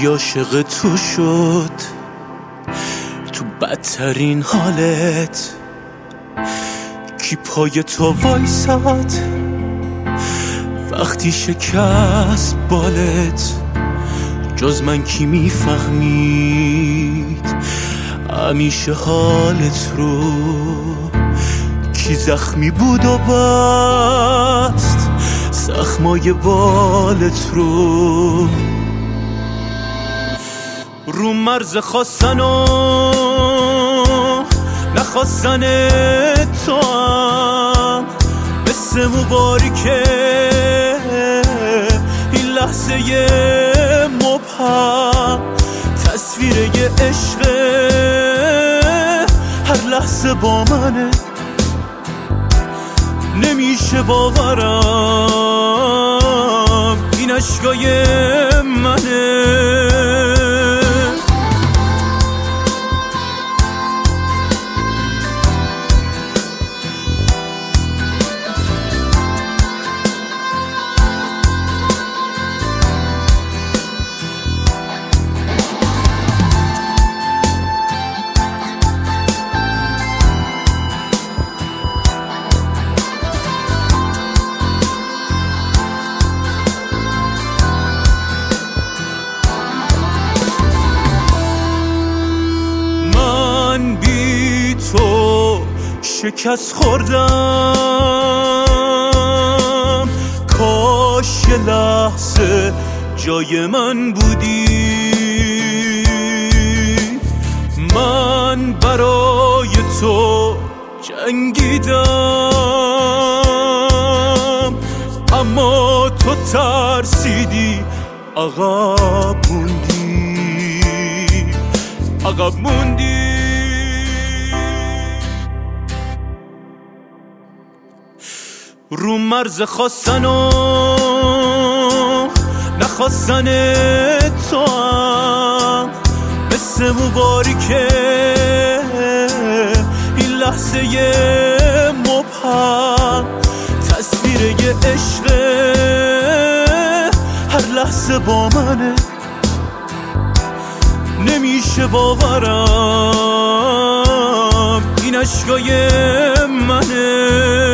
کی عاشق تو شد تو بدترین حالت؟ کی پای تو وایساد وقتی شکست بالت؟ جز من کی میفهمید همیشه حالت رو؟ کی زخمی بود و بست زخمای بالت رو؟ رو مرز خواستن و نخواستن تو هم مثل مبارکه این لحظه مبهم تصویر یه عشق هر لحظه با منه. نمیشه باورم این عشقای منه. تو شکست خوردم، کاش یه لحظه جای من بودی. من برای تو جنگیدم اما تو ترسیدی، عقب موندی، عقب موندی. رو مرز خواستن و نخواستن تو هم مثل مبارکه این لحظه مبهم تصویر یه عشق هر لحظه با منه. نمیشه باورم این عشقای منه.